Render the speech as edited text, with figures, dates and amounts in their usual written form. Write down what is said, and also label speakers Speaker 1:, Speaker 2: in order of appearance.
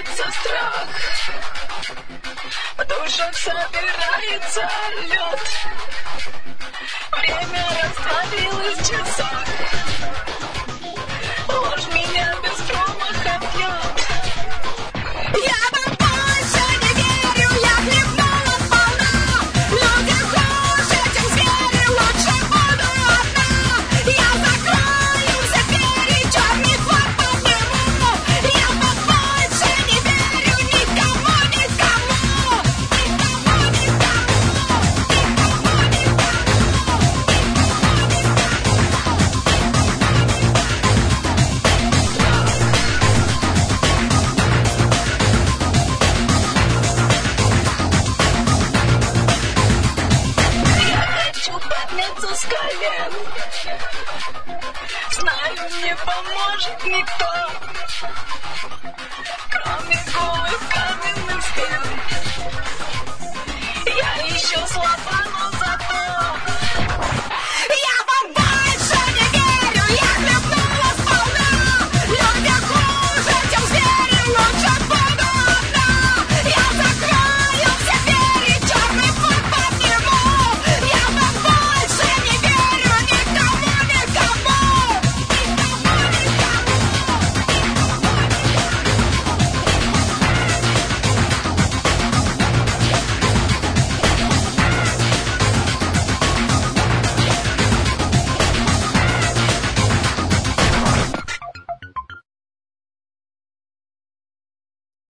Speaker 1: собирается страх, в душах собирается лед. Время растворилось в часах, ложь меня без промаха бьет. Я вам больше не верю, я хлебнула сполна. Люди хуже, чем звери, лучше буду одна. Я закрою все двери, черный флаг подниму. Я вам больше не верю, никому, никому. Никому, подняться с колен. Знаю, не поможет никто, кроме голых каменных стен. Я еще слаба.